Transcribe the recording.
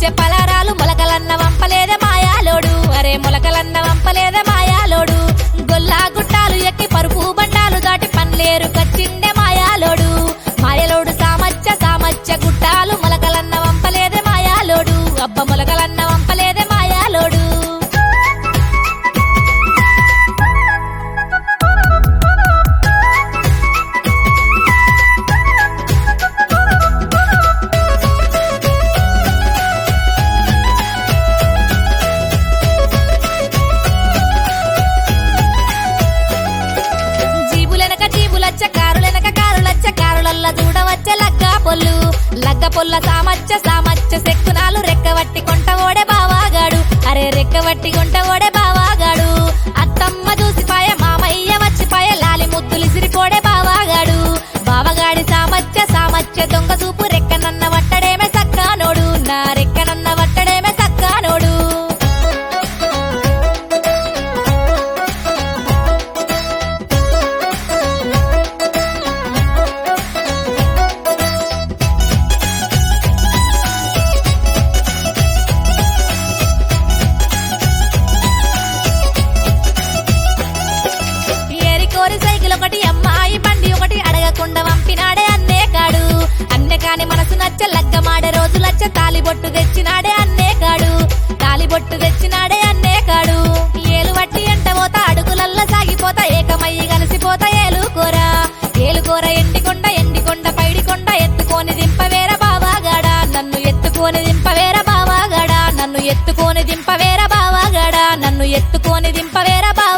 పలారాలు మొలకలన్న వంపలేదే మాయాలోడు అరే మొలకలన్న వంపలేదే మాయాలోడు గొల్లా గుట్టాలు ఎక్కి పరుపు బండాలు దాటి పన్లేరు కచ్చిండే మాయాలోడు మాయలోడు సామచ్చ గుట్టాలు మొలకలన్న వంపలేదే మాయాలోడు అబ్బ మొలకలన్న వంపలేదే మాయాలోడు కారులల్ల చూడవచ్చే లగ్గ పొల్ల సామచ్చ సెక్కునాలు రెక్కవట్టి కొంట ఓడే బావాగాడు అరే రెక్కవట్టి కొంట ఓడే బావాగాడు అత్తమ్మ చూసిపాయ మామయ్య వచ్చిపాయ లాలి ముద్దులిసిరిపోడే బావాగాడు బావగాడి సామచ్చ దొంగ చూపు రెక్కనన్న వట్టడేమే సక్కానోడు నా రెక్కనన్న వట్టడేమే సక్కానోడు సైకిల్ ఒకటి అమ్మాయి బండి ఒకటి అడగకుండా వంపినాడే అన్నే కాని మనసు నచ్చ లగ్గమాడే రోజులచ్చ తాలిబొట్టు తెచ్చినాడే అన్నే కాడు ఏలు వట్టి ఎంట పోతా అడుగులల్ల సాగిపోతా ఏకమయ్యి కలిసిపోతా ఏలుకోర ఎండికొండ పైడికొండ ఎత్తుకొని దింపవేర బావాగాడా నన్ను ఎత్తుకొని దింపవేర బావాగాడా